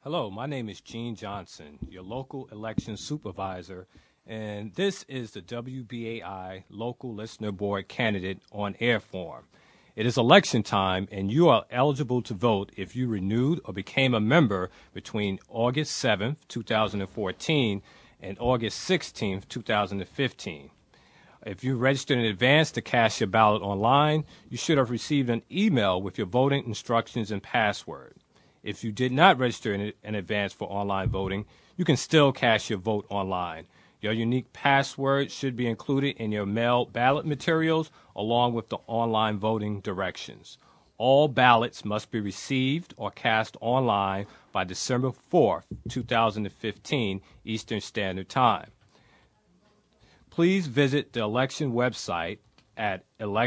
Hello, my name is Gene Johnson, your local election supervisor, and this is the WBAI Local Listener Board Candidate on Air form. It is election time, and you are eligible to vote if you renewed or became a member between August 7th, 2014 and August 16th, 2015. If you registered in advance to cast your ballot online, you should have received an email with your voting instructions and password. If you did not register in advance for online voting, you can still cast your vote online. Your unique password should be included in your mail ballot materials along with the online voting directions. All ballots must be received or cast online by December 4th, 2015, Eastern Standard Time. Please visit the election website at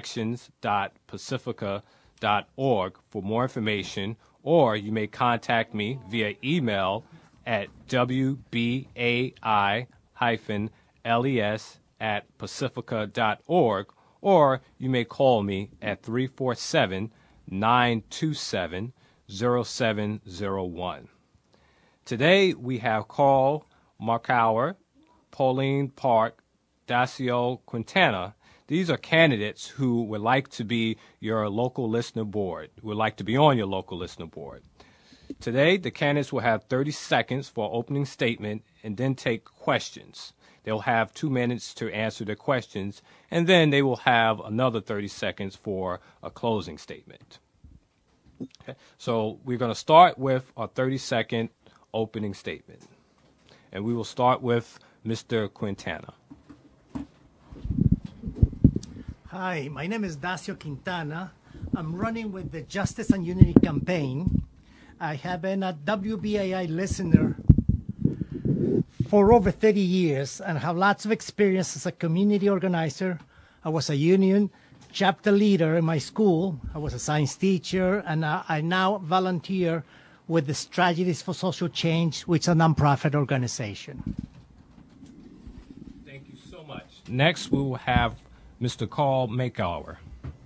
elections.pacifica.org for more information, or you may contact me via email at wbai-les@pacifica.org, or you may call me at 347-927-0701. Today we have Carl Markauer, Pauline Park, Dacio Quintana. These are candidates who would like to be your local listener board, would like to be on your local listener board. Today, the candidates will have 30 seconds for an opening statement and then take questions. They'll have 2 minutes to answer their questions, and then they will have another 30 seconds for a closing statement. Okay. So we're going to start with a 30-second opening statement. And we will start with Mr. Quintana. Hi, my name is Dacio Quintana. I'm running with the Justice and Unity campaign. I have been a WBAI listener for over 30 years and have lots of experience as a community organizer. I was a union chapter leader in my school. I was a science teacher, and I now volunteer with the Strategies for Social Change, which is a nonprofit organization. Thank you so much. Next, we will have Mr. Carl Markauer.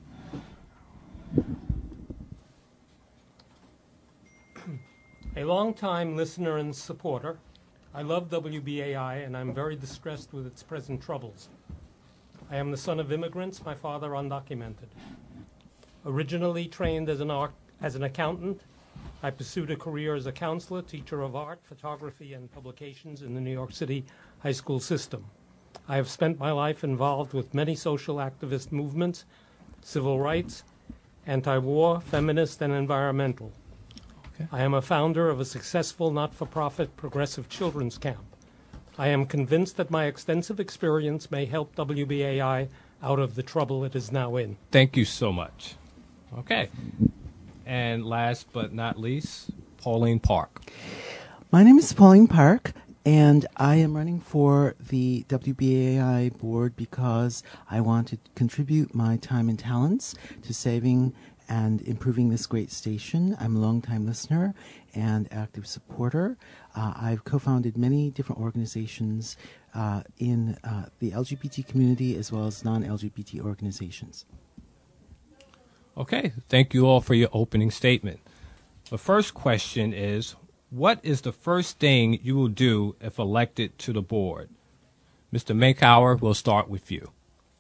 A long-time listener and supporter, I love WBAI, and I'm very distressed with its present troubles. I am the son of immigrants, my father undocumented. Originally trained as an accountant, I pursued a career as a counselor, teacher of art, photography, and publications in the New York City high school system. I have spent my life involved with many social activist movements, civil rights, anti-war, feminist, and environmental. Okay. I am a founder of a successful not-for-profit progressive children's camp. I am convinced that my extensive experience may help WBAI out of the trouble it is now in. Thank you so much. Okay. And last but not least, Pauline Park. My name is Pauline Park, and I am running for the WBAI board because I want to contribute my time and talents to saving and improving this great station. I'm a longtime listener and active supporter. I've co-founded many different organizations in the LGBT community as well as non-LGBT organizations. Okay, thank you all for your opening statement. The first question is, what is the first thing you will do if elected to the board? Mr. Markauer, we'll start with you.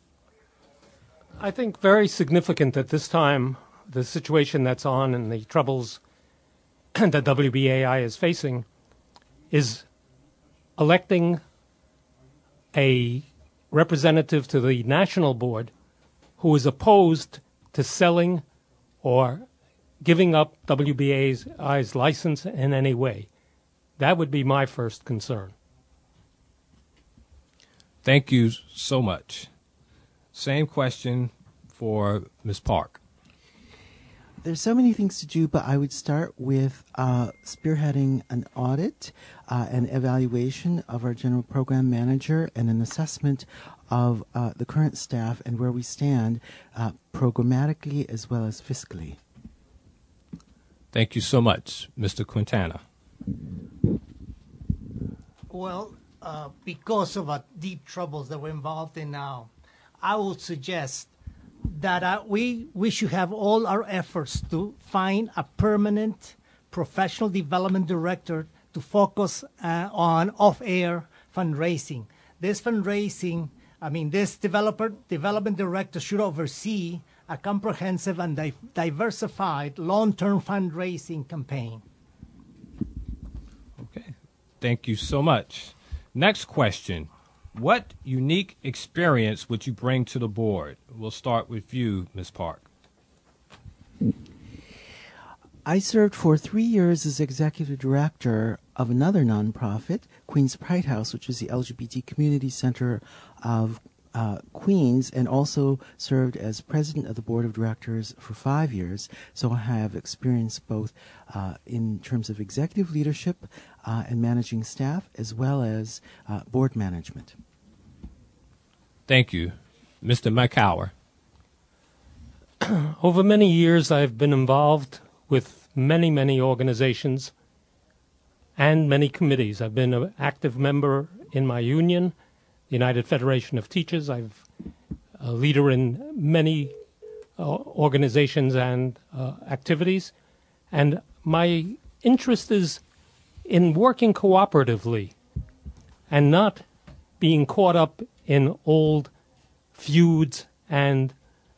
I think very significant at this time, the situation that's on and the troubles that WBAI is facing is electing a representative to the national board who is opposed to selling or giving up WBAI's license in any way. That would be my first concern. Thank you so much. Same question for Ms. Park. There's so many things to do, but I would start with spearheading an audit, an evaluation of our general program manager, and an assessment of the current staff and where we stand programmatically as well as fiscally. Thank you so much, Mr. Quintana. Well, because of the deep troubles that we're involved in now, I would suggest that we should have all our efforts to find a permanent professional development director to focus on off-air fundraising. This fundraising, this development director should oversee a comprehensive and diversified long-term fundraising campaign. Okay, thank you so much. Next question. What unique experience would you bring to the board? We'll start with you, Ms. Park. I served for 3 years as executive director of another nonprofit, Queens Pride House, which is the LGBT community center of Queens, and also served as president of the board of directors for 5 years. So I have experience both in terms of executive leadership and managing staff, as well as board management. Thank you. Mr. McCower. Over many years, I've been involved with many, many organizations and many committees. I've been an active member in my union, the United Federation of Teachers. I'm a leader in many organizations and activities. And my interest is in working cooperatively and not being caught up in old feuds and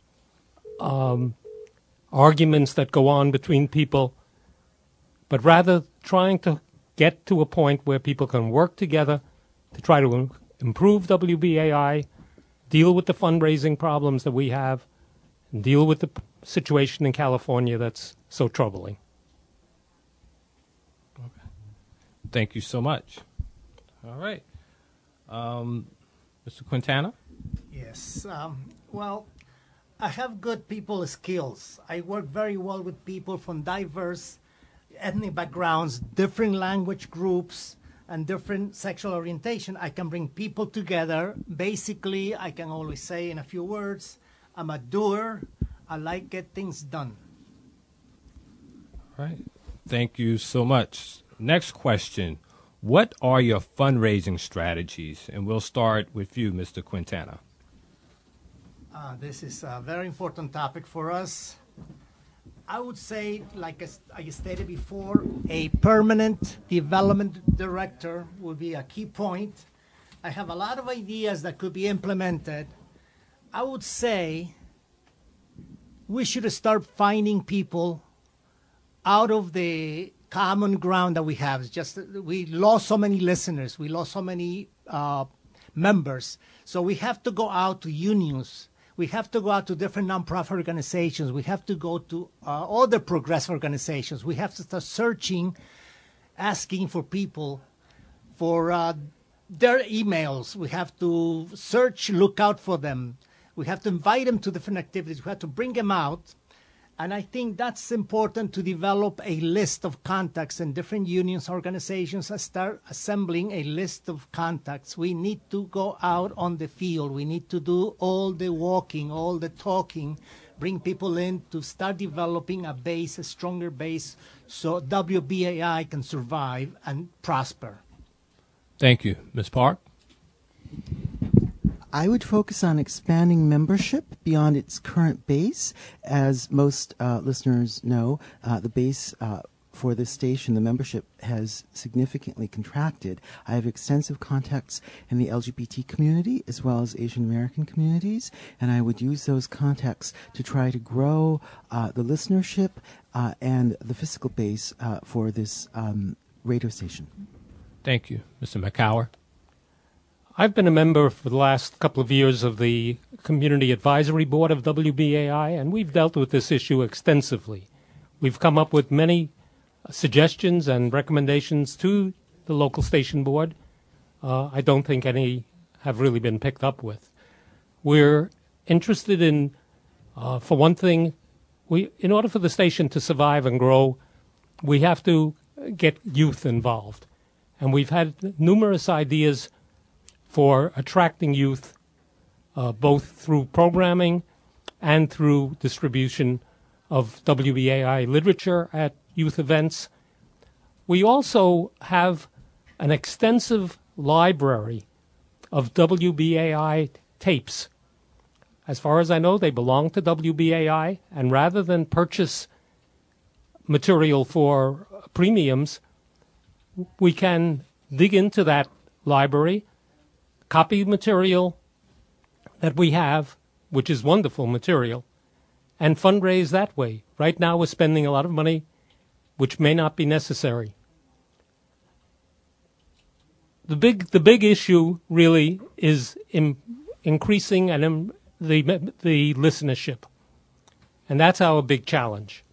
arguments that go on between people, but rather trying to get to a point where people can work together to try to improve WBAI, deal with the fundraising problems that we have, and deal with the situation in California that's so troubling. Okay. Thank you so much. All right. Mr. Quintana? Yes. Well, I have good people skills. I work very well with people from diverse ethnic backgrounds, different language groups, and different sexual orientation. I can bring people together. Basically, I can always say in a few words, I'm a doer. I like get things done. All right. Thank you so much. Next question. What are your fundraising strategies? And we'll start with you, Mr. Quintana. This is a very important topic for us. I would say, like I stated before, a permanent development director would be a key point. I have a lot of ideas that could be implemented. I would say we should start finding people out of the common ground that we have. It's just we lost so many listeners. We lost so many members. So we have to go out to unions. We have to go out to different nonprofit organizations. We have to go to other progressive organizations. We have to start searching, asking for people for their emails. We have to search, look out for them. We have to invite them to different activities. We have to bring them out. And I think that's important to develop a list of contacts in different unions, organizations, and start assembling a list of contacts. We need to go out on the field. We need to do all the walking, all the talking, bring people in to start developing a base, a stronger base, so WBAI can survive and prosper. Thank you. Ms. Park? I would focus on expanding membership beyond its current base. As most listeners know, the base for this station, the membership, has significantly contracted. I have extensive contacts in the LGBT community as well as Asian American communities, and I would use those contacts to try to grow the listenership and the physical base for this radio station. Thank you. Mr. McCower? I've been a member for the last couple of years of the Community Advisory Board of WBAI, and we've dealt with this issue extensively. We've come up with many suggestions and recommendations to the local station board. I don't think any have really been picked up with. We're interested in, for one thing, in order for the station to survive and grow, we have to get youth involved. And we've had numerous ideas for attracting youth, both through programming and through distribution of WBAI literature at youth events. We also have an extensive library of WBAI tapes. As far as I know, they belong to WBAI, and rather than purchase material for premiums, we can dig into that library, copy material that we have, which is wonderful material, and fundraise that way. Right now we're spending a lot of money which may not be necessary. The big issue really is increasing the listenership, and that's our big challenge.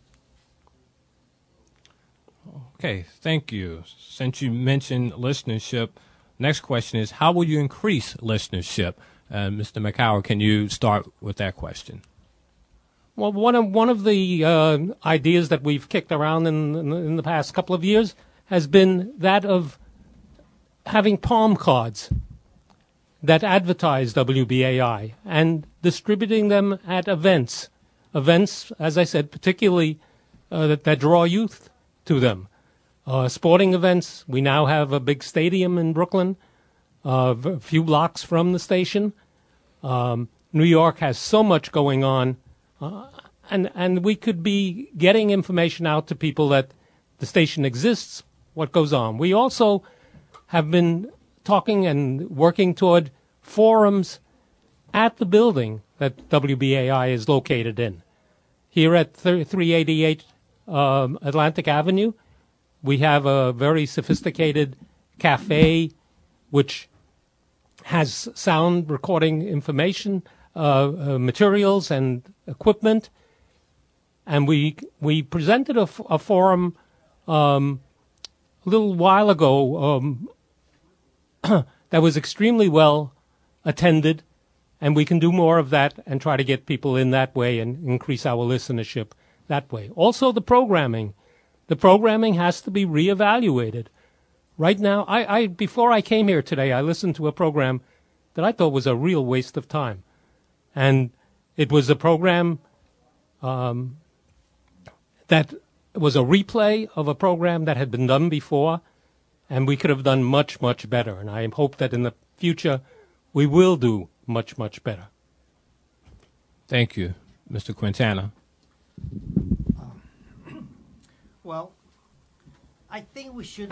Okay, thank you. Since you mentioned listenership, next question is, how will you increase listenership? Mr. McHoward, can you start with that question? Well, one of the ideas that we've kicked around in the past couple of years has been that of having palm cards that advertise WBAI and distributing them at events. Events, as I said, particularly that draw youth to them. Sporting events. We now have a big stadium in Brooklyn, a few blocks from the station. New York has so much going on, and we could be getting information out to people that the station exists, what goes on. We also have been talking and working toward forums at the building that WBAI is located in. Here at 388 Atlantic Avenue, we have a very sophisticated cafe which has sound recording information, materials, and equipment. And we presented a forum a little while ago that was extremely well attended, and we can do more of that and try to get people in that way and increase our listenership that way. Also, the programming. The programming has to be reevaluated. Right now, before I came here today, I listened to a program that I thought was a real waste of time. And it was a program that was a replay of a program that had been done before, and we could have done much, much better. And I hope that in the future we will do much, much better. Thank you. Mr. Quintana. Well, I think we should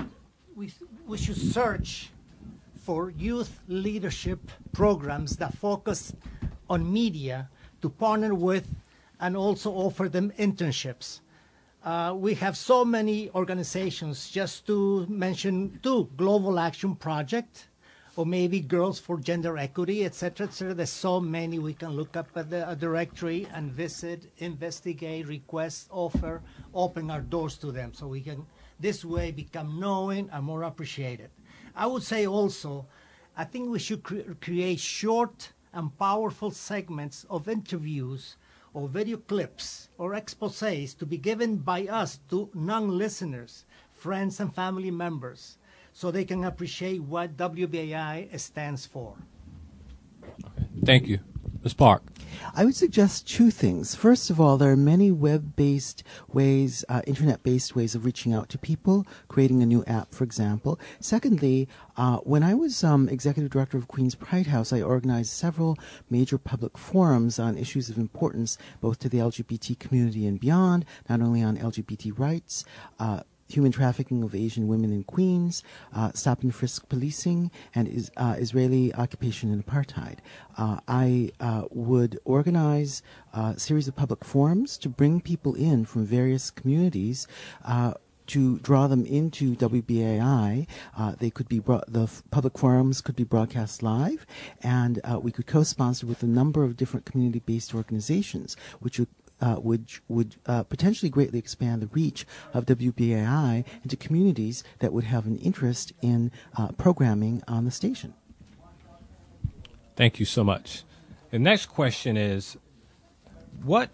search for youth leadership programs that focus on media to partner with and also offer them internships. We have so many organizations, just to mention two, Global Action Project, or maybe Girls for Gender Equity, etc., etc. There's so many we can look up at the directory and visit, investigate, request, offer, open our doors to them so we can this way become known and more appreciated. I would say also, I think we should create short and powerful segments of interviews or video clips or exposés to be given by us to non-listeners, friends and family members, so they can appreciate what WBAI stands for. Okay. Thank you. Ms. Park. I would suggest two things. First of all, there are many web-based ways, internet-based ways of reaching out to people, creating a new app, for example. Secondly, when I was executive director of Queens Pride House, I organized several major public forums on issues of importance both to the LGBT community and beyond, not only on LGBT rights, human trafficking of Asian women in Queens, stop and frisk policing, and Israeli occupation and apartheid. I would organize a series of public forums to bring people in from various communities to draw them into WBAI. They could be the public forums could be broadcast live, and we could co-sponsor with a number of different community-based organizations, which would potentially greatly expand the reach of WBAI into communities that would have an interest in programming on the station. Thank you so much. The next question is, what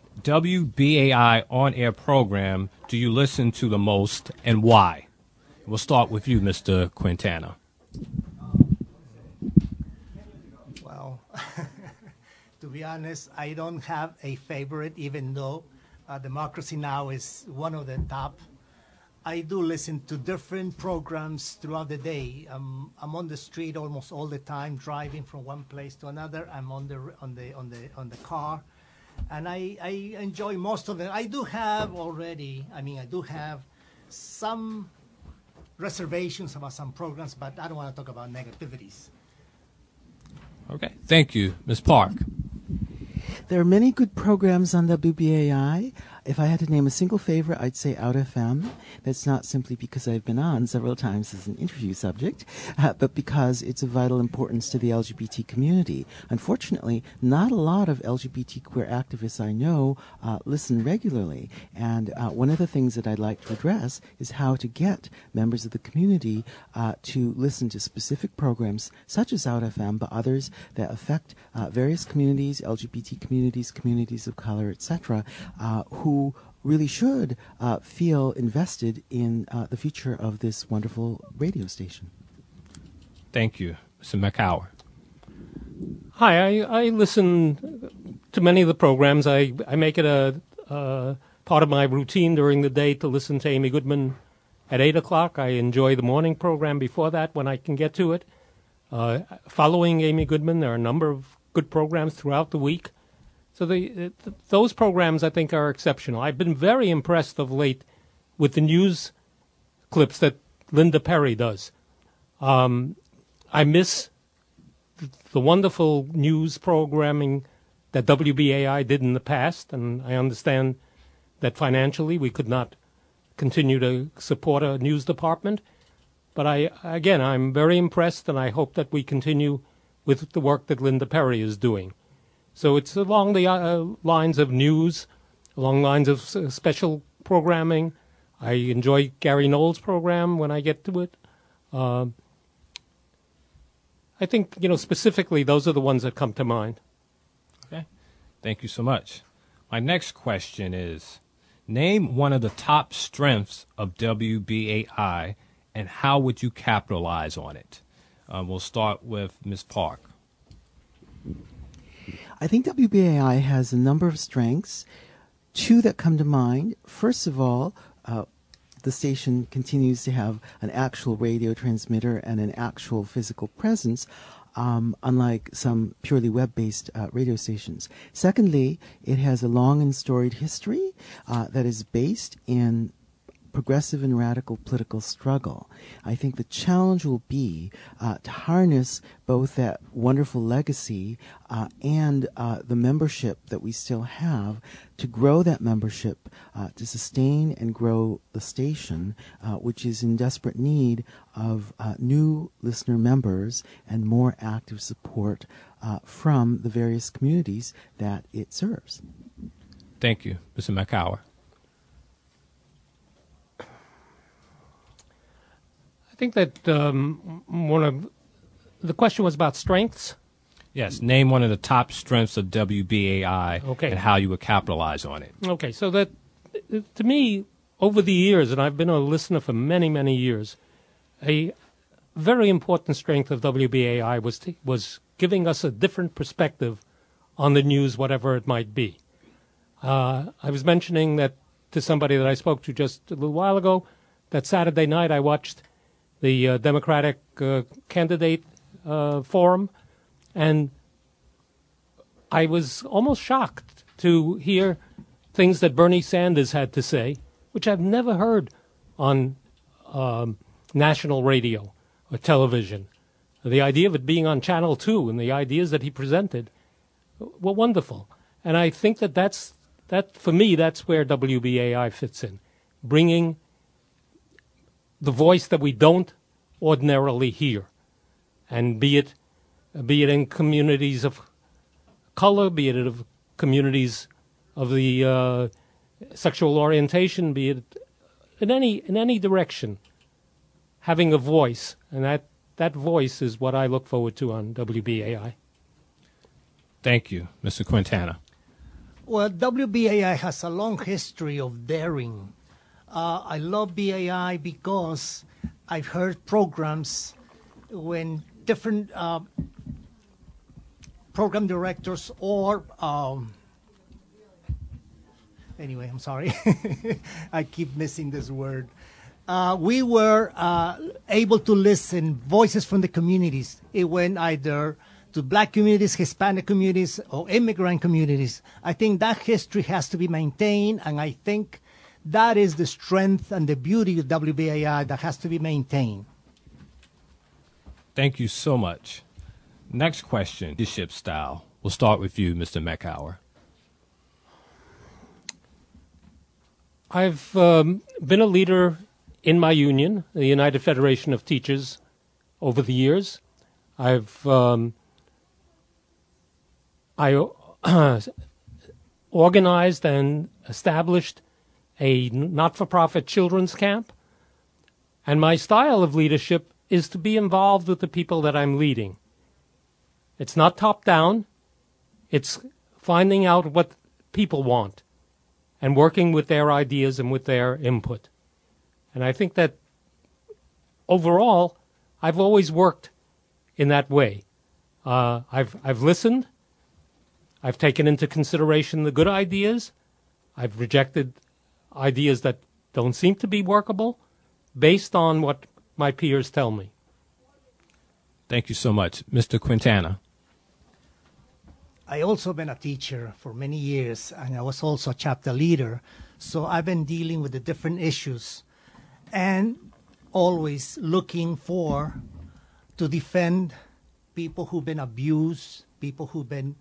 WBAI on-air program do you listen to the most and why? We'll start with you, Mr. Quintana. Well, to be honest, I don't have a favorite, even though Democracy Now! Is one of the top. I do listen to different programs throughout the day. I'm on the street almost all the time, driving from one place to another. I'm on the car, and I enjoy most of it. I do have some reservations about some programs, but I don't want to talk about negativities. Okay. Thank you, Ms. Park. There are many good programs on WBAI. If I had to name a single favorite, I'd say Out FM. That's not simply because I've been on several times as an interview subject, but because it's of vital importance to the LGBT community. Unfortunately, not a lot of LGBT queer activists I know listen regularly. And one of the things that I'd like to address is how to get members of the community to listen to specific programs such as Out FM, but others that affect various communities, LGBT communities, communities of color, etc., who really should feel invested in the future of this wonderful radio station. Thank you, Mr. McCower. Hi, I listen to many of the programs. I make it a part of my routine during the day to listen to Amy Goodman at 8 o'clock. I enjoy the morning program before that when I can get to it. Following Amy Goodman, there are a number of good programs throughout the week. So those programs, I think, are exceptional. I've been very impressed of late with the news clips that Linda Perry does. I miss the wonderful news programming that WBAI did in the past, and I understand that financially we could not continue to support a news department. But I'm very impressed, and I hope that we continue with the work that Linda Perry is doing. So it's along the lines of news, along lines of special programming. I enjoy Gary Knowles' program when I get to it. I think, specifically, those are the ones that come to mind. Okay. Thank you so much. My next question is, name one of the top strengths of WBAI, and how would you capitalize on it? We'll start with Ms. Park. I think WBAI has a number of strengths, two that come to mind. First of all, the station continues to have an actual radio transmitter and an actual physical presence, unlike some purely web-based radio stations. Secondly, it has a long and storied history that is based in progressive and radical political struggle. I think the challenge will be to harness both that wonderful legacy and the membership that we still have, to grow that membership, to sustain and grow the station, which is in desperate need of new listener members and more active support from the various communities that it serves. Thank you, Mr. McCower. I think that one of the question was about strengths. Yes, name one of the top strengths of WBAI and how you would capitalize on it. Okay, so that, to me, over the years, and I've been a listener for many, many years, a very important strength of WBAI was giving us a different perspective on the news, whatever it might be. I was mentioning that to somebody that I spoke to just a little while ago, that Saturday night I watched the Democratic candidate forum, and I was almost shocked to hear things that Bernie Sanders had to say, which I've never heard on national radio or television. The idea of it being on Channel 2 and the ideas that he presented were wonderful. And I think that for me, that's where WBAI fits in, bringing the voice that we don't ordinarily hear, and be it in communities of color, be it in communities of the sexual orientation, be it in any direction, having a voice, and that voice is what I look forward to on WBAI. Thank you, Mr. Quintana. Well, WBAI has a long history of daring. I love BAI because I've heard programs when different program directors or anyway, I'm sorry. I keep missing this word. We were able to listen voices from the communities when either to black communities, Hispanic communities, or immigrant communities. I think that history has to be maintained, and I think that is the strength and the beauty of WBAI that has to be maintained. Thank you so much. Next question, leadership style. We'll start with you, Mr. Meckhauer. I've been a leader in my union, the United Federation of Teachers, over the years. I've organized and established a not-for-profit children's camp, and my style of leadership is to be involved with the people that I'm leading. It's not top-down. It's finding out what people want and working with their ideas and with their input. And I think that overall, I've always worked in that way. I've listened. I've taken into consideration the good ideas. I've rejected ideas that don't seem to be workable based on what my peers tell me. Thank you so much. Mr. Quintana. I also been a teacher for many years, and I was also a chapter leader. So I've been dealing with the different issues and always looking to defend people who've been abused, people who've been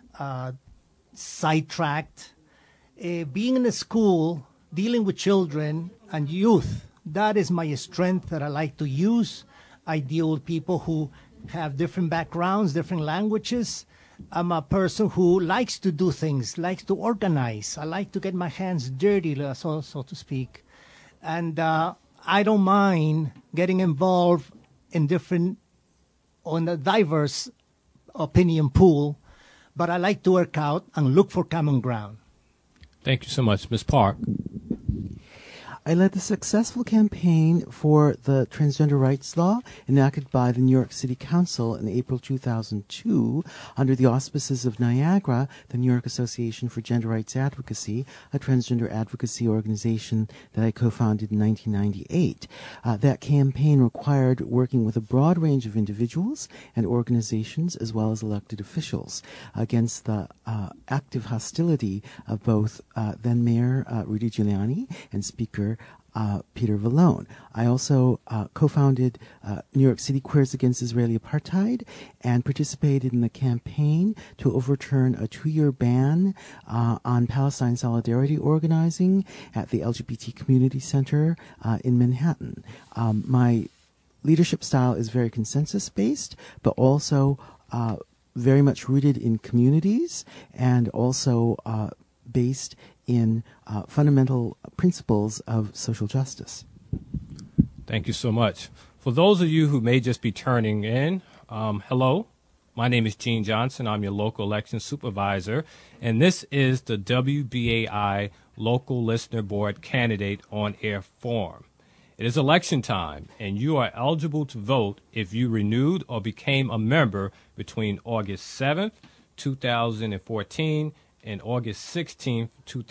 sidetracked. Being in a school, dealing with children and youth, that is my strength that I like to use. I deal with people who have different backgrounds, different languages. I'm a person who likes to do things, likes to organize. I like to get my hands dirty, so to speak. And I don't mind getting involved in on a diverse opinion pool, but I like to work out and look for common ground. Thank you so much. Ms. Park. I led the successful campaign for the transgender rights law enacted by the New York City Council in April 2002 under the auspices of NIAGRA, the New York Association for Gender Rights Advocacy, a transgender advocacy organization that I co-founded in 1998. That campaign required working with a broad range of individuals and organizations as well as elected officials against the active hostility of both then Mayor Rudy Giuliani and Speaker Peter Vallone. I also co-founded New York City Queers Against Israeli Apartheid and participated in the campaign to overturn a 2-year ban on Palestine solidarity organizing at the LGBT Community Center in Manhattan. My leadership style is very consensus-based, but also very much rooted in communities and also based in fundamental principles of social justice. Thank you so much. For those of you who may just be turning in, hello. My name is Gene Johnson. I'm your local election supervisor, and this is the WBAI Local Listener Board Candidate on Air Forum. It is election time, and you are eligible to vote if you renewed or became a member between August 7th, 2014 and August 16th,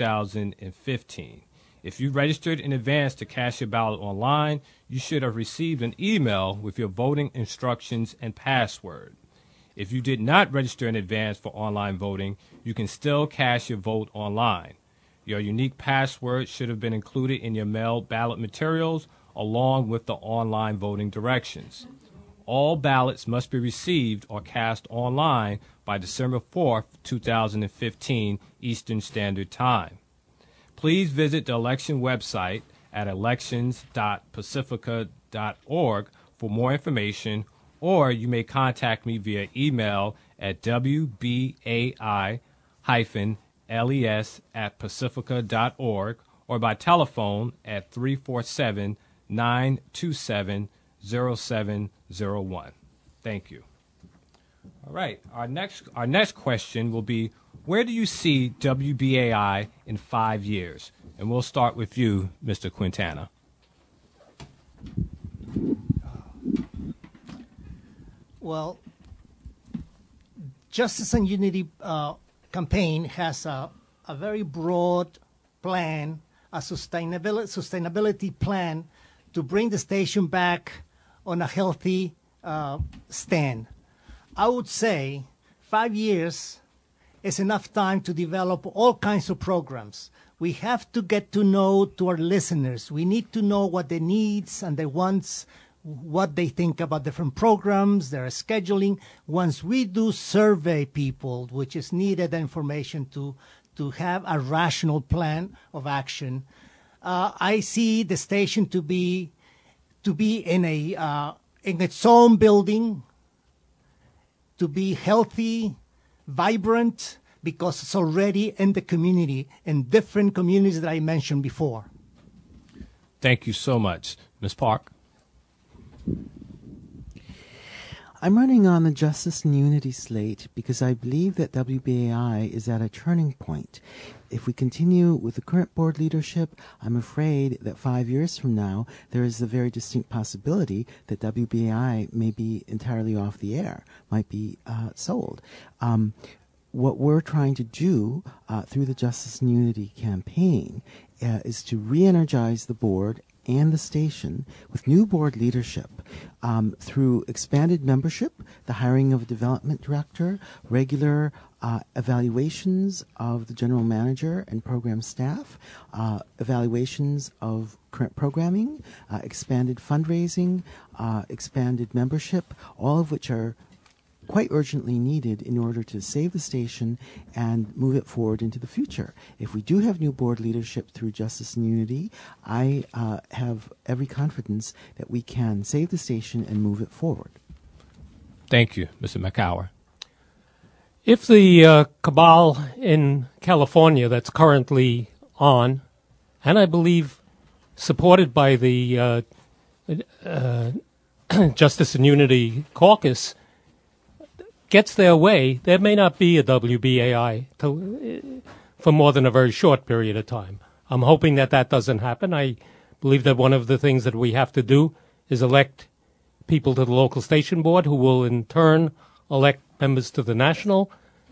2015. If you registered in advance to cast your ballot online, you should have received an email with your voting instructions and password. If you did not register in advance for online voting, you can still cast your vote online. Your unique password should have been included in your mailed ballot materials along with the online voting directions. All ballots must be received or cast online by December 4th, 2015, Eastern Standard Time. Please visit the election website at elections.pacifica.org for more information, or you may contact me via email at wbai-les@pacifica.org or by telephone at 347-927-0701. Thank you. All right. Our next question will be, where do you see WBAI in 5 years? And we'll start with you, Mr. Quintana. Well, Justice and Unity campaign has a very broad plan, a sustainability plan to bring the station back on a healthy stand. I would say 5 years is enough time to develop all kinds of programs. We have to get to know to our listeners. We need to know what their needs and their wants, what they think about different programs, their scheduling. Once we do survey people, which is needed information to have a rational plan of action, I see the station to be in its own building, to be healthy, vibrant, because it's already in the community, in different communities that I mentioned before. Thank you so much. Ms. Park? I'm running on the Justice and Unity slate because I believe that WBAI is at a turning point. If we continue with the current board leadership, I'm afraid that 5 years from now, there is a very distinct possibility that WBAI may be entirely off the air, might be sold. What we're trying to do through the Justice and Unity campaign is to re-energize the board and the station with new board leadership through expanded membership, the hiring of a development director, regular evaluations of the general manager and program staff, evaluations of current programming, expanded fundraising, expanded membership, all of which are quite urgently needed in order to save the station and move it forward into the future. If we do have new board leadership through Justice and Unity, I have every confidence that we can save the station and move it forward. Thank you, Mr. McCower. If the cabal in California that's currently on, and I believe supported by the Justice and Unity Caucus, gets their way, there may not be a WBAI for more than a very short period of time. I'm hoping that that doesn't happen. I believe that one of the things that we have to do is elect people to the local station board who will in turn elect members to the national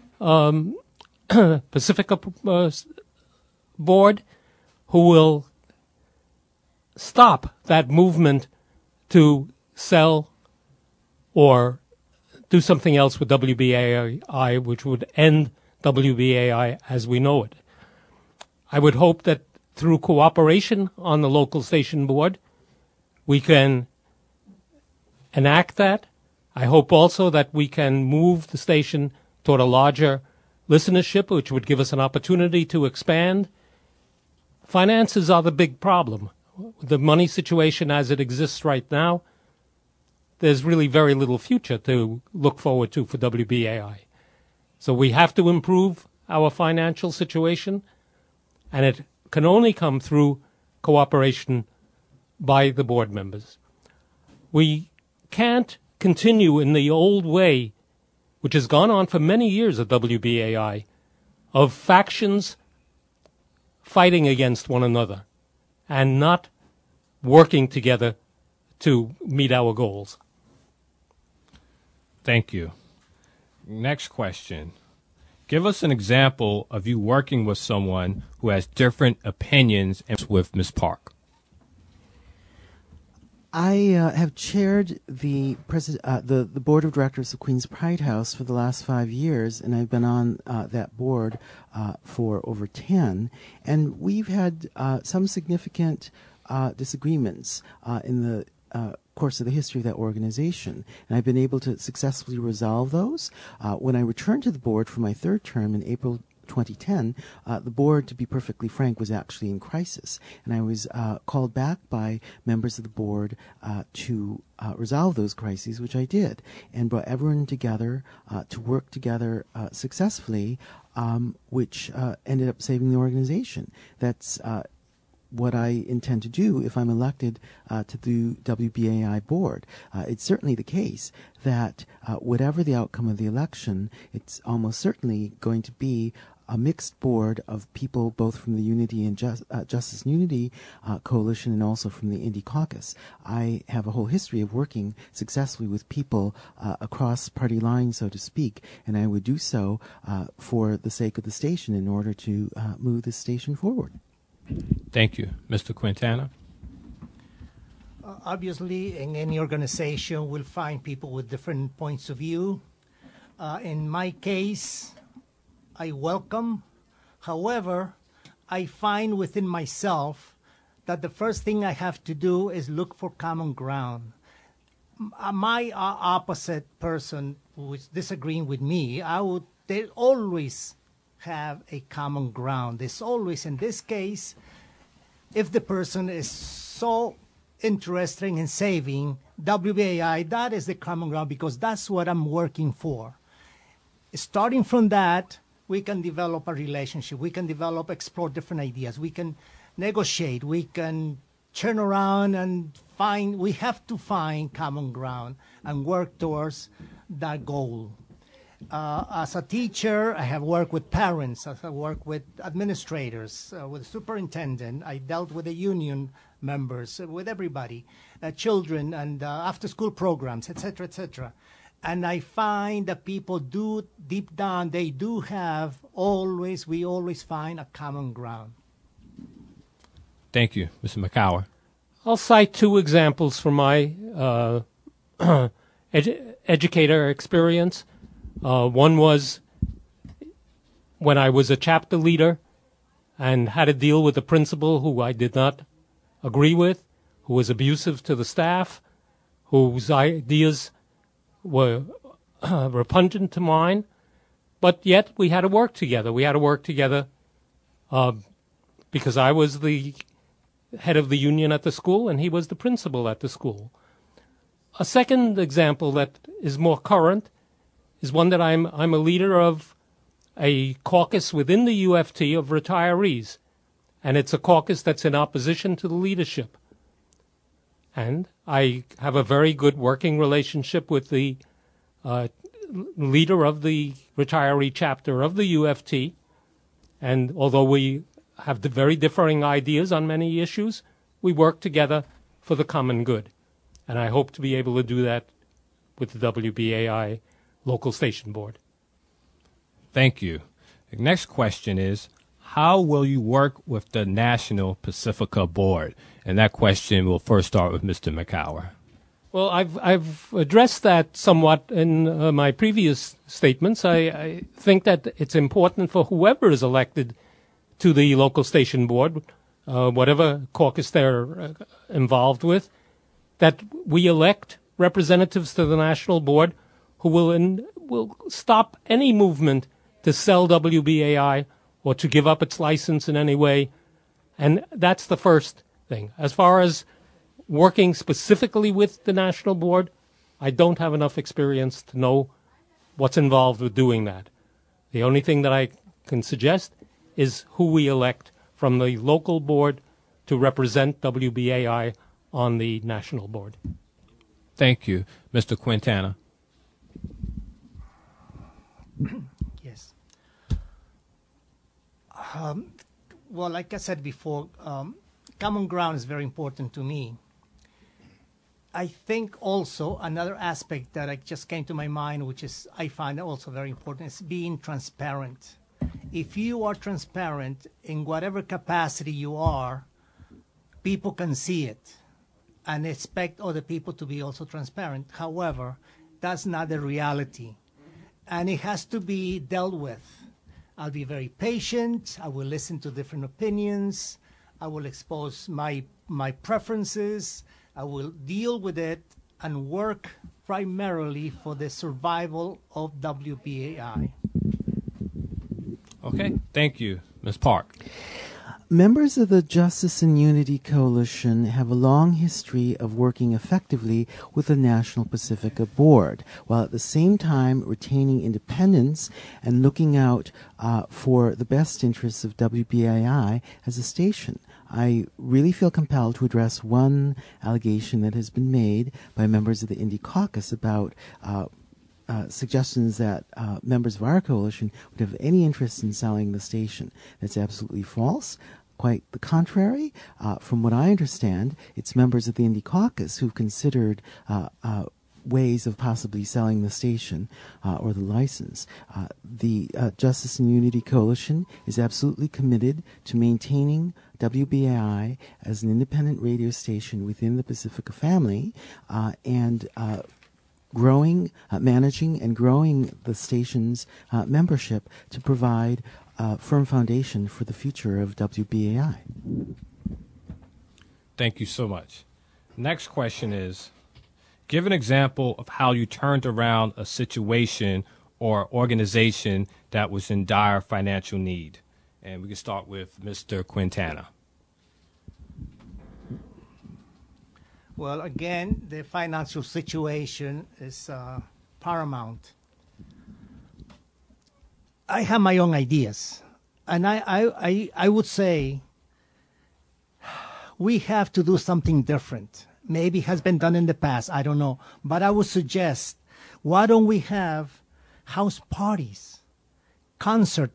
Pacifica board who will stop that movement to sell or do something else with WBAI, which would end WBAI as we know it. I would hope that through cooperation on the local station board, we can enact that. I hope also that we can move the station toward a larger listenership, which would give us an opportunity to expand. Finances are the big problem. The money situation as it exists right now, there's really very little future to look forward to for WBAI. So we have to improve our financial situation, and it can only come through cooperation by the board members. We can't continue in the old way, which has gone on for many years at WBAI, of factions fighting against one another and not working together to meet our goals. Thank you. Next question. Give us an example of you working with someone who has different opinions with Ms. Park. I have chaired the board of directors of Queen's Pride House for the last 5 years, and I've been on that board for over 10. And we've had some significant disagreements in the course of the history of that organization, and I've been able to successfully resolve those. When I returned to the board for my third term in April 2010, the board, to be perfectly frank, was actually in crisis, and I was called back by members of the board to resolve those crises, which I did, and brought everyone together to work together successfully, which ended up saving the organization. That's what I intend to do if I'm elected to the WBAI board. It's certainly the case that whatever the outcome of the election, it's almost certainly going to be a mixed board of people both from the Unity and Justice and Unity Coalition and also from the Indy Caucus. I have a whole history of working successfully with people across party lines, so to speak, and I would do so for the sake of the station in order to move the station forward. Thank you. Mr. Quintana? Obviously, in any organization, we'll find people with different points of view. In my case, I welcome. However, I find within myself that the first thing I have to do is look for common ground. My opposite person who is disagreeing with me, they always have a common ground. There's always, in this case, if the person is so interested in saving WBAI, that is the common ground because that's what I'm working for. Starting from that, we can develop a relationship. We can explore different ideas. We can negotiate. We can turn around and we have to find common ground and work towards that goal. As a teacher, I have worked with parents. I have worked with administrators, with superintendent. I dealt with the union members, with everybody, children and after-school programs, etc., etc. And I find that people do, deep down, we always find a common ground. Thank you, Mr. McCower. I'll cite two examples from my educator experience. One was when I was a chapter leader and had to deal with a principal who I did not agree with, who was abusive to the staff, whose ideas were repugnant to mine, but yet we had to work together. We had to work together because I was the head of the union at the school and he was the principal at the school. A second example that is more current is one that I'm a leader of a caucus within the UFT of retirees, and it's a caucus that's in opposition to the leadership. And I have a very good working relationship with the leader of the retiree chapter of the UFT, and although we have very differing ideas on many issues, we work together for the common good. And I hope to be able to do that with the WBAI local station board. Thank you. The next question is, how will you work with the National Pacifica Board? And that question will first start with Mr. McCower. Well, I've addressed that somewhat in my previous statements. I think that it's important for whoever is elected to the local station board, whatever caucus they're involved with, that we elect representatives to the national board who will stop any movement to sell WBAI or to give up its license in any way. And that's the first thing. As far as working specifically with the national board, I don't have enough experience to know what's involved with doing that. The only thing that I can suggest is who we elect from the local board to represent WBAI on the national board. Thank you. Mr. Quintana. Yes. Well, like I said before, common ground is very important to me. I think also another aspect that just came to my mind, which is I find also very important, is being transparent. If you are transparent in whatever capacity you are, people can see it and expect other people to be also transparent. However, that's not the reality, and it has to be dealt with. I'll be very patient. I will listen to different opinions. I will expose my preferences. I will deal with it and work primarily for the survival of WBAI. Okay, thank you. Ms. Park. Members of the Justice and Unity Coalition have a long history of working effectively with the National Pacifica Board, while at the same time retaining independence and looking out for the best interests of WBAI as a station. I really feel compelled to address one allegation that has been made by members of the Indy Caucus about suggestions that members of our coalition would have any interest in selling the station. That's absolutely false. Quite the contrary. From what I understand, it's members of the Indy Caucus who've considered ways of possibly selling the station or the license. The Justice and Unity Coalition is absolutely committed to maintaining WBAI as an independent radio station within the Pacifica family and managing and growing the station's membership to provide a firm foundation for the future of WBAI. Thank you so much. Next question is, give an example of how you turned around a situation or organization that was in dire financial need. And we can start with Mr. Quintana. Well, again, the financial situation is paramount. I have my own ideas, and I would say we have to do something different. Maybe it has been done in the past, I don't know. But I would suggest, why don't we have house parties, concerts,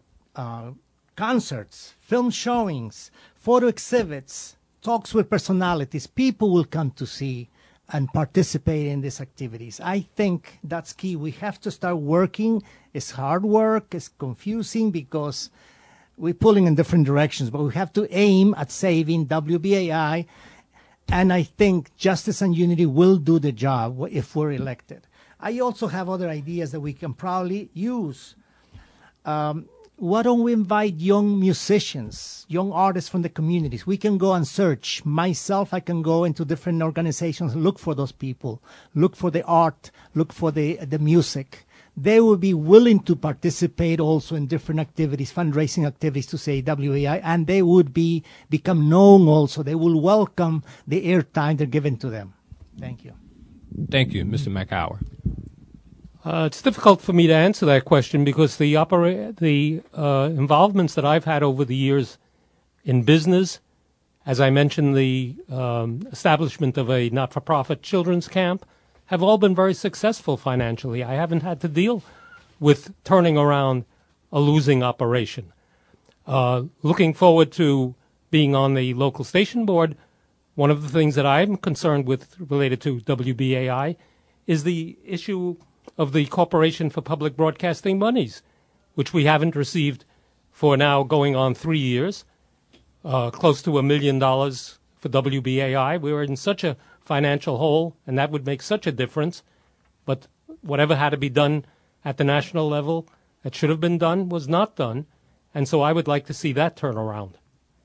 film showings, photo exhibits, talks with personalities. People will come to see and participate in these activities. I think that's key. We have to start working. It's hard work. It's confusing because we're pulling in different directions, but we have to aim at saving WBAI. And I think Justice and Unity will do the job if we're elected. I also have other ideas that we can probably use. Why don't we invite young musicians, young artists from the communities? We can go and search. Myself, I can go into different organizations, look for those people, look for the art, look for the music. They will be willing to participate also in different activities, fundraising activities to say WAI, and they would become known also. They will welcome the airtime they're given to them. Thank you. Thank you, Mr. McHower. It's difficult for me to answer that question because the involvements that I've had over the years in business, as I mentioned, the establishment of a not-for-profit children's camp, have all been very successful financially. I haven't had to deal with turning around a losing operation. Looking forward to being on the local station board, one of the things that I'm concerned with related to WBAI is the issue of the Corporation for Public Broadcasting monies, which we haven't received for now going on 3 years, close to $1 million for WBAI. We were in such a financial hole, and that would make such a difference. But whatever had to be done at the national level that should have been done was not done. And so I would like to see that turn around.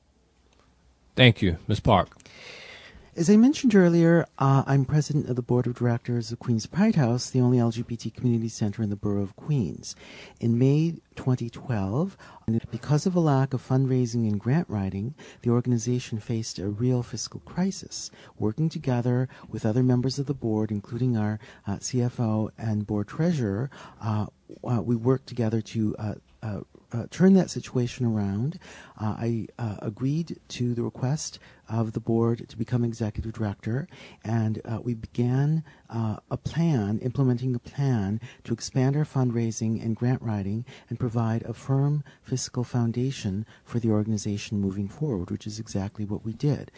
Thank you. Ms. Park. As I mentioned earlier, I'm president of the board of directors of Queens Pride House, the only LGBT community center in the borough of Queens. In May 2012, because of a lack of fundraising and grant writing, the organization faced a real fiscal crisis. Working together with other members of the board, including our CFO and board treasurer, we worked together to turn that situation around. I agreed to the request of the board to become executive director, and we began implementing a plan to expand our fundraising and grant writing and provide a firm fiscal foundation for the organization moving forward, which is exactly what we did.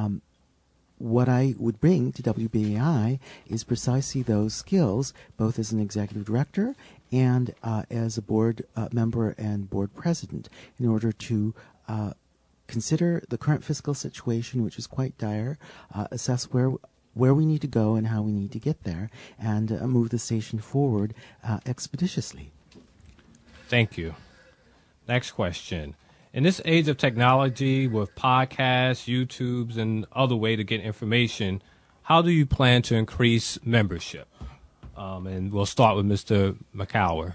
What I would bring to WBAI is precisely those skills, both as an executive director and as a board member and board president, in order to consider the current fiscal situation, which is quite dire, assess where we need to go and how we need to get there, and move the station forward expeditiously. Thank you. Next question. In this age of technology with podcasts, YouTubes, and other way to get information, how do you plan to increase membership? And we'll start with Mr. McHower.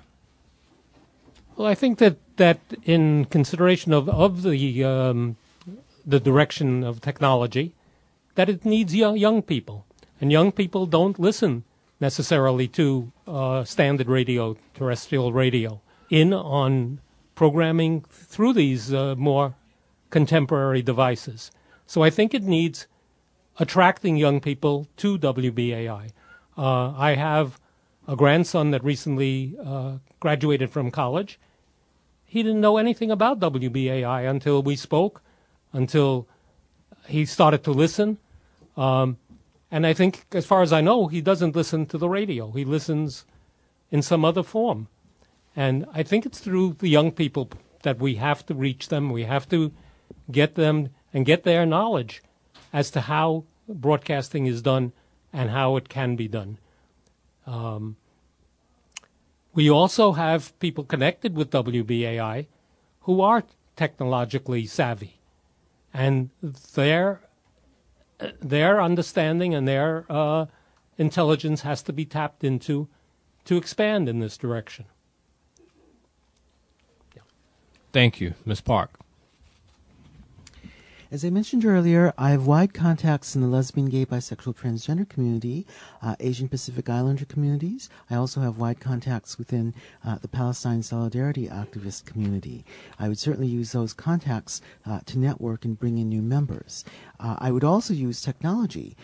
Well, I think that in consideration of the direction of technology, that it needs young people. And young people don't listen necessarily to standard radio, terrestrial radio. In on programming through these more contemporary devices. So I think it needs attracting young people to WBAI. I have a grandson that recently graduated from college. He didn't know anything about WBAI until we spoke, until he started to listen. And I think, as far as I know, he doesn't listen to the radio. He listens in some other form. And I think it's through the young people that we have to reach them. We have to get them and get their knowledge as to how broadcasting is done and how it can be done. We also have people connected with WBAI who are technologically savvy, and their understanding and their intelligence has to be tapped into to expand in this direction. Thank you, Ms. Park. As I mentioned earlier, I have wide contacts in the lesbian, gay, bisexual, transgender community, Asian Pacific Islander communities. I also have wide contacts within the Palestine Solidarity activist community. I would certainly use those contacts to network and bring in new members. I would also use technology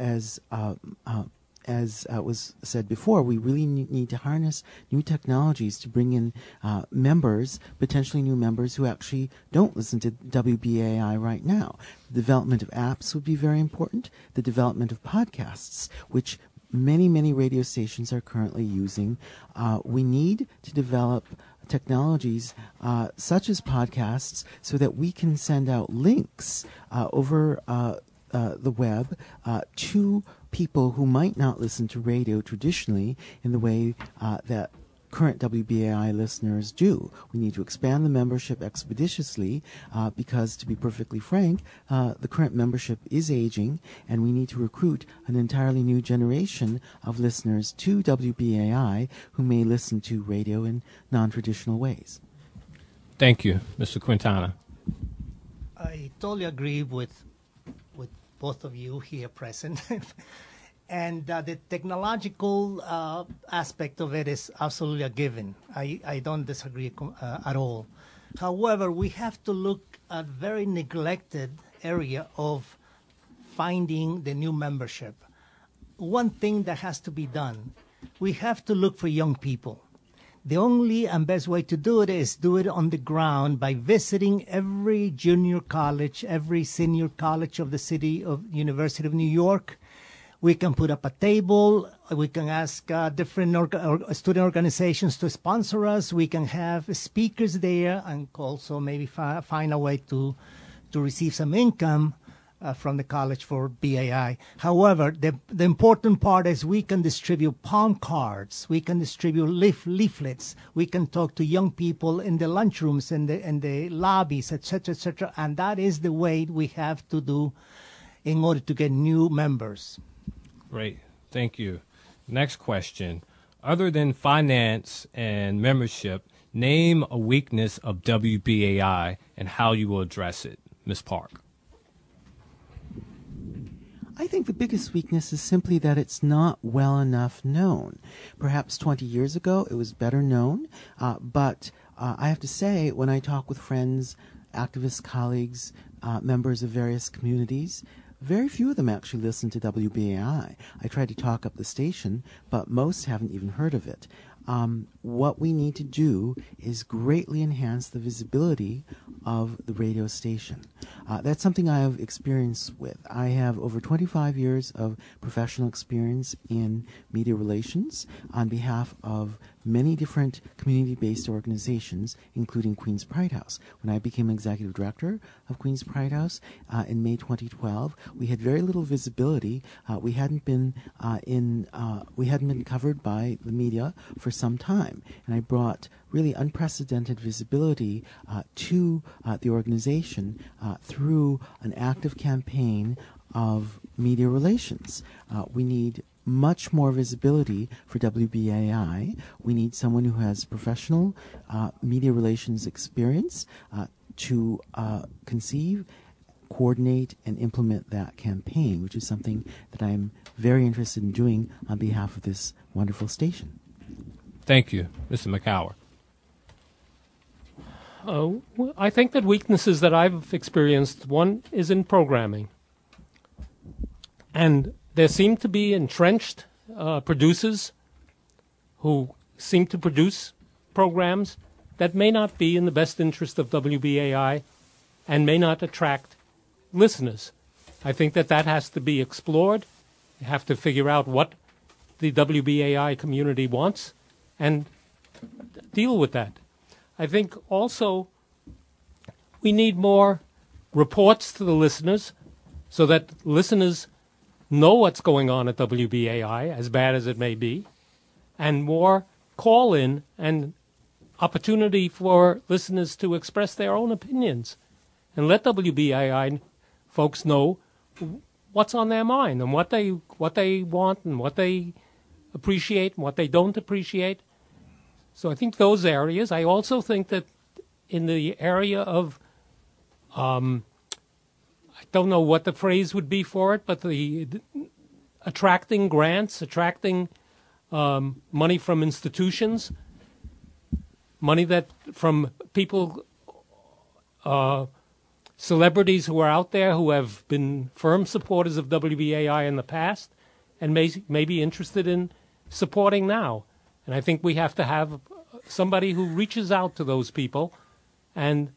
as was said before, we really need to harness new technologies to bring in members, potentially new members who actually don't listen to WBAI right now. The development of apps would be very important. The development of podcasts, which many radio stations are currently using. We need to develop technologies such as podcasts so that we can send out links over the web to people who might not listen to radio traditionally in the way that current WBAI listeners do. We need to expand the membership expeditiously because, to be perfectly frank, the current membership is aging, and we need to recruit an entirely new generation of listeners to WBAI who may listen to radio in non-traditional ways. Thank you, Mr. Quintana. I totally agree with both of you here present. And the technological aspect of it is absolutely a given. I don't disagree at all. However, we have to look at very neglected area of finding the new membership. One thing that has to be done, we have to look for young people. The only and best way to do it is do it on the ground by visiting every junior college, every senior college of the city of University of New York. We can put up a table. We can ask different student organizations to sponsor us. We can have speakers there and also maybe find a way to receive some income from the college for BAI. However, the important part is we can distribute palm cards. We can distribute leaflets. We can talk to young people in the lunchrooms and the lobbies, etc., and that is the way we have to do in order to get new members. Great. Thank you. Next question. Other than finance and membership, name a weakness of WBAI and how you will address it. Ms. Park. I think the biggest weakness is simply that it's not well enough known. Perhaps 20 years ago it was better known, but I have to say, when I talk with friends, activists, colleagues, members of various communities, very few of them actually listen to WBAI. I tried to talk up the station, but most haven't even heard of it. What we need to do is greatly enhance the visibility of the radio station. That's something I have experience with. I have over 25 years of professional experience in media relations on behalf of many different community-based organizations, including Queens Pride House. When I became executive director of Queens Pride House in May 2012, we had very little visibility. We hadn't been covered by the media for some time, and I brought really unprecedented visibility to the organization through an active campaign of media relations. We need much more visibility for WBAI. We need someone who has professional media relations experience to conceive, coordinate, and implement that campaign, which is something that I'm very interested in doing on behalf of this wonderful station. Thank you, Mr. McCower. I think that weaknesses that I've experienced, one is in programming. And there seem to be entrenched producers who seem to produce programs that may not be in the best interest of WBAI and may not attract listeners. I think that has to be explored. You have to figure out what the WBAI community wants and deal with that. I think also we need more reports to the listeners so that listeners know what's going on at WBAI, as bad as it may be, and more call-in and opportunity for listeners to express their own opinions. And let WBAI folks know what's on their mind and what they want and what they appreciate and what they don't appreciate. So I think those areas. I also think that in the area of, I don't know what the phrase would be for it, but the attracting grants, attracting money from institutions, money that from people, celebrities who are out there who have been firm supporters of WBAI in the past and may be interested in supporting now. And I think we have to have somebody who reaches out to those people and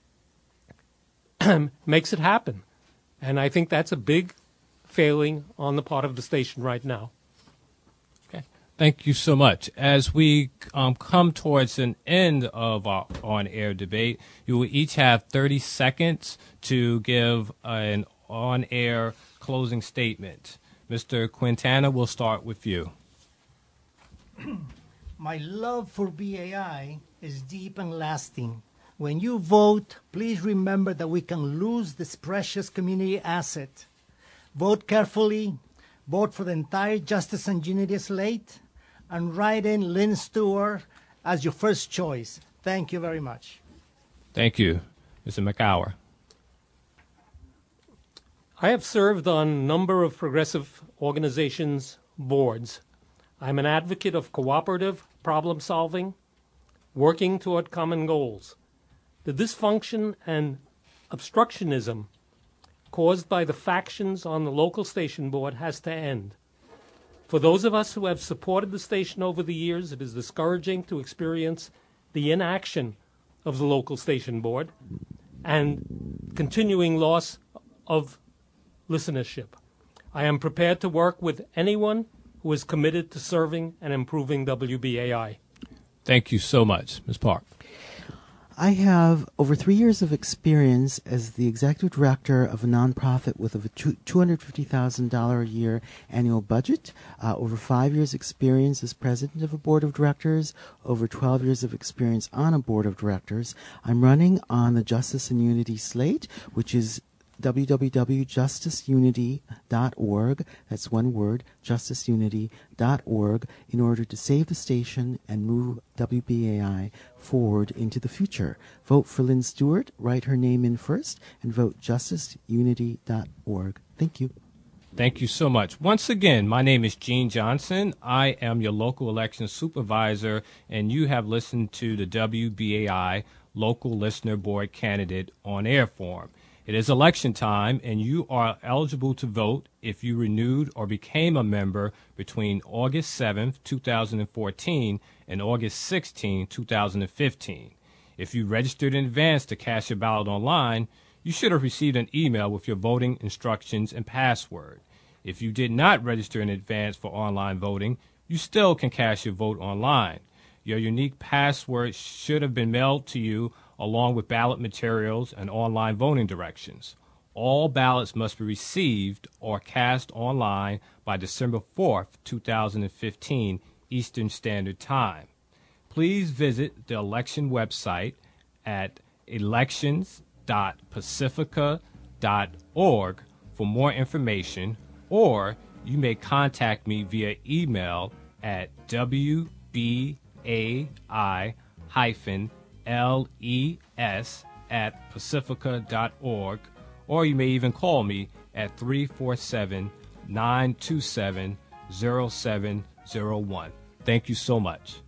makes it happen. And I think that's a big failing on the part of the station right now. Okay. Thank you so much. As we come towards an end of our on-air debate, you will each have 30 seconds to give an on-air closing statement. Mr. Quintana, we'll start with you. My love for BAI is deep and lasting. When you vote, please remember that we can lose this precious community asset. Vote carefully, vote for the entire Justice and Unity slate, and write in Lynn Stewart as your first choice. Thank you very much. Thank you. Mr. McHour. I have served on a number of progressive organizations' boards. I'm an advocate of cooperative problem solving, working toward common goals. The dysfunction and obstructionism caused by the factions on the local station board has to end. For those of us who have supported the station over the years, it is discouraging to experience the inaction of the local station board and continuing loss of listenership. I am prepared to work with anyone who is committed to serving and improving WBAI. Thank you so much. Ms. Park. I have over 3 years of experience as the executive director of a nonprofit with a $250,000 a year annual budget, over 5 years experience as president of a board of directors, over 12 years of experience on a board of directors. I'm running on the Justice and Unity slate, which is www.justiceunity.org, that's one word, justiceunity.org, in order to save the station and move WBAI forward into the future. Vote for Lynn Stewart, write her name in first, and vote justiceunity.org. Thank you. Thank you so much. Once again, my name is Gene Johnson. I am your local election supervisor, and you have listened to the WBAI Local Listener Board Candidate on Air Forum. It is election time, and you are eligible to vote if you renewed or became a member between August 7th, 2014 and August 16, 2015. If you registered in advance to cast your ballot online, you should have received an email with your voting instructions and password. If you did not register in advance for online voting, you still can cast your vote online. Your unique password should have been mailed to you along with ballot materials and online voting directions. All ballots must be received or cast online by December 4th, 2015, Eastern Standard Time. Please visit the election website at elections.pacifica.org for more information, or you may contact me via email at wbai-les@pacifica.org, or you may even call me at 347-927-0701. Thank you so much.